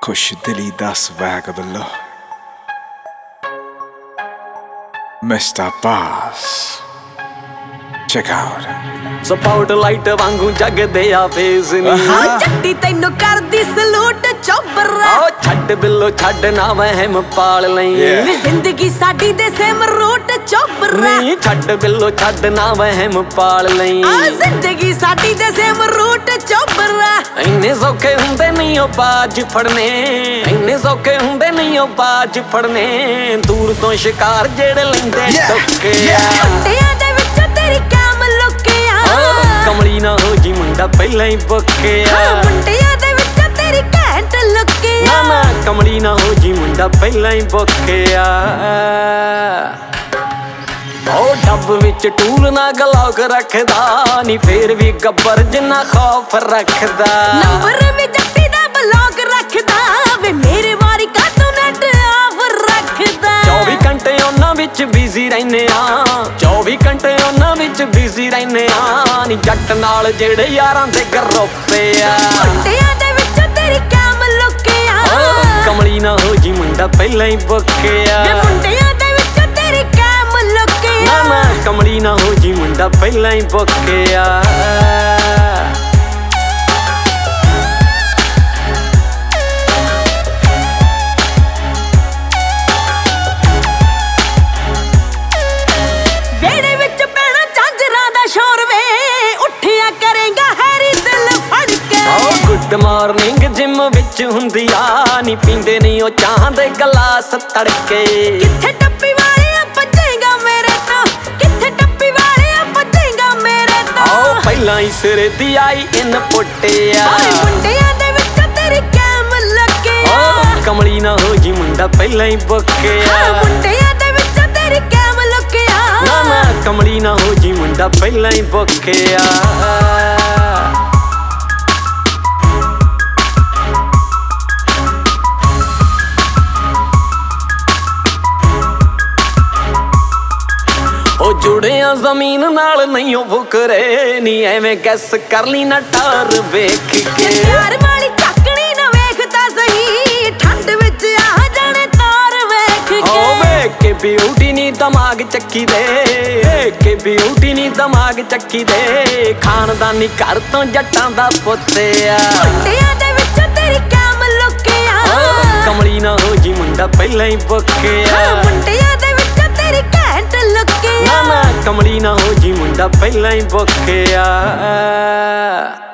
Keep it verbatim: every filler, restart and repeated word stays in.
खुश दिली दा swag of the law. Mister Boss, check out. Spotlight ਵਾਂਗੂ ਜਗਦੇ ਆ ਫੇਸ ਨੀ ਹਾਂ ਜੱਟੀ ਤੈਨੂੰ ਕਰਦੀ ਸਲੂਟ ਚੋਬਰਾ ਓ ਛੱਡ ਬਿੱਲੋ ਛੱਡ ਨਾ ਵਹਿਮ ਪਾਲ ਲਈ ਵੀ ਜ਼ਿੰਦਗੀ ਸਾਡੀ ਦੇ ਸੇਮ ਰੂਟ ਚੋਬਰਾ ਨਹੀਂ ਛੱਡ ਬਿੱਲੋ ਛੱਡ ਨਾ ਵਹਿਮ ਪਾਲ ਲਈ ਆ ਜ਼ਿੰਦਗੀ ਸਾਡੀ ਦੇ ਸੇਮ ਰੂਟ ਚੋਬਰਾ ਇੰਨੇ ਸੌਖੇ ਹੁੰਦੇ ਨਹੀਂ ਉਹ ਬਾਜ ਫੜਨੇ ਇੰਨੇ ਸੌਖੇ ਹੁੰਦੇ ਨਹੀਂ ਉਹ ਬਾਜ ਫੜਨੇ ਦੂਰ ਤੋਂ ਸ਼ਿਕਾਰ ਜਿਹੜੇ ਲੈਂਦੇ ਟੁੱਕੇ ਆ ਮੁੰਡਿਆਂ ਦੇ ਵਿੱਚ ਤੇਰੀ ਕੈਮ ਲੁਕਿਆ ਕਮਲੀ ਨਾ ਹੋ ਜੀ ਮੁੰਡਾ ਪਹਿਲਾਂ ਹੀ ਬੁੱਕਿਆ ਹਾਂ ਮੁੰਡਿਆਂ ਦੇ ਵਿੱਚ ਤੇਰੀ ਘੈਂਟ ਲੁਕਿਆ ਨਾ ਨਾ ਕਮਲੀ ਨਾ ਹੋ ਜੀ ਮੁੰਡਾ ਪਹਿਲਾਂ ਹੀ ਬੁੱਕਿਆ ਉਹ ਡੱਬ ਵਿੱਚ ਟੂਲ ਨਾ ਗਲੌਕ ਰੱਖਦਾ ਨੀ ਫੇਰ ਵੀ ਗੱਬਰ ਜਿੰਨਾ ਖੌਫ ਰੱਖਦਾ ਨੰਬਰ ਵੀ ਜੱਟੀ ਦਾ ਬਲੌਗ ਰੱਖਦਾ ਵੇ ਮੇਰੇ ਵਾਰੀ ਕਾਤੋਂ ਨੈਟ ਆਫ ਰੱਖਦਾ ਚੌਵੀ ਘੰਟੇ ਉਹਨਾਂ ਵਿੱਚ ਬਿਜ਼ੀ ਰਹਿੰਦੇ ਆ ਚੌਵੀ ਘੰਟੇ ਉਹਨਾਂ ਵਿੱਚ ਬਿਜ਼ੀ ਰਹਿੰਦੇ ਆ ਨੀ ਜੱਟ ਨਾਲ ਜਿਹੜੇ ਯਾਰਾਂ ਦੇ ਗਰੋਪੇ ਆ ਮੁੰਡਿਆਂ ਦੇ ਵਿੱਚ ਤੇਰੀ ਕੈਮ ਲੁਕਿਆ ਕਮਲੀ ਨਾ ਹੋ ਜੀ ਮੁੰਡਾ ਪਹਿਲਾਂ ਹੀ ਬੁੱਕਿਆ ਵੇ ਮੁੰਡਿਆਂ ਦੇ ਵਿੱਚ ਤੇਰੀ ਕੈਮ ਲੁਕਿਆ ਨਾ ਨਾ ਕਮਲੀ ਨਾ ਹੋ ਜੀ ਮੁੰਡਾ ਪਹਿਲਾਂ ਹੀ ਬੁੱਕਿਆ ਵੇੜੇ ਵਿੱਚ ਪੈਣਾ ਝਾਂਜਰਾਂ ਦਾ ਸ਼ੋਰ ਵੇ ਉੱਠਿਆ ਕਰੇਗਾ ਹੈਰੀ ਦਿਲ ਫੜ ਕੇ ਓ ਗੁੱਡ ਮਾਰਨਿੰਗ ਜਿਮ ਵਿੱਚ ਹੁੰਦੀ ਆ ਨੀ ਪੀਂਦੇ ਨਹੀਂ ਉਹ ਚਾਹ ਦੇ ਗਲਾਸ ਤੜਕੇ ਕਿੱਥੇ ਟੱਪੀ ਵਾਲਿਆ ਭੱਜੇਗਾ ਮੇਰੇ ਤੋਂ ਕਿੱਥੇ ਟੱਪੀ ਵਾਲਿਆ ਭੱਜੇਗਾ ਮੇਰੇ ਤੋਂ ਓ ਪਹਿਲਾਂ ਹੀ ਸਿਰੇ ਦੀ ਆਈ ਇਨ ਪੁੱਟਿਆ ਓਏ ਮੁੰਡਿਆਂ ਦੇ ਵਿੱਚ ਤੇਰੀ ਕੈਮ ਲੁਕਿਆ ਓ ਕਮਲੀ ਨਾ ਹੋ ਜੀ ਮੁੰਡਾ ਪਹਿਲਾਂ ਹੀ ਬੁੱਕਿਆ ਹਾਂ ਮੁੰਡਿਆਂ ਦੇ ਵਿੱਚ ਤੇਰੀ ਕੈਮ ਲੁਕਿਆ ਨਾ ਨਾ ਕਮਲੀ ਨਾ ਹੋ ਜੀ ਮੁੰਡਾ ਪਹਿਲਾਂ ਹੀ ਬੁੱਕਿਆ ਉਹ ਜੁੜਿਆ ਜ਼ਮੀਨ ਨਾਲ ਨਹੀਂ ਉਹ ਫੁਕਰੇ ਨੀ ਐਵੇਂ ਗੈਸ ਕਰ ਲਈ ਨਾ ਟਾਰ ਵੇਖ ਕੇ ਪਿਆਰ ਵਾਲੀ ਚੱਕਣੀ ਨਾ ਵੇਖਦਾ ਸਹੀ ਠੰਡ ਵਿੱਚ ਆ ਜਾਣੇ ਤਾਰ ਵੇਖ ਕੇ ਓ ਵੇਖ ਕੇ ਬਿਊਟੀ ਨੀ ਦਿਮਾਗ ਚੱਕੀ ਦੇ ਵੇਖ ਕੇ ਬਿਊਟੀ ਨੀ ਦਿਮਾਗ ਚੱਕੀ ਦੇ ਖਾਨਦਾਨੀ ਘਰ ਤੋਂ ਜੱਟਾਂ ਦਾ ਪੁੱਤ ਆ ਮੁੰਡਿਆਂ ਦੇ ਵਿੱਚ ਤੇਰੀ ਕੈਮ ਲੁਕਿਆ ਕਮਲੀ ਨਾ ਹੋ ਜੀ ਮੁੰਡਾ ਪਹਿਲਾਂ ਹੀ ਬੁੱਕਿਆ ਹਾਂ ਮੁੰਡਿਆਂ ਦੇ ਵਿੱਚ ਤੇਰੀ ਘੈਂਟ ਲੁਕਿਆ ਨਾ ਨਾ ਕਮਲੀ ਨਾ ਹੋ ਜੀ ਮੁੰਡਾ ਪਹਿਲਾਂ ਹੀ ਬੁੱਕਿਆ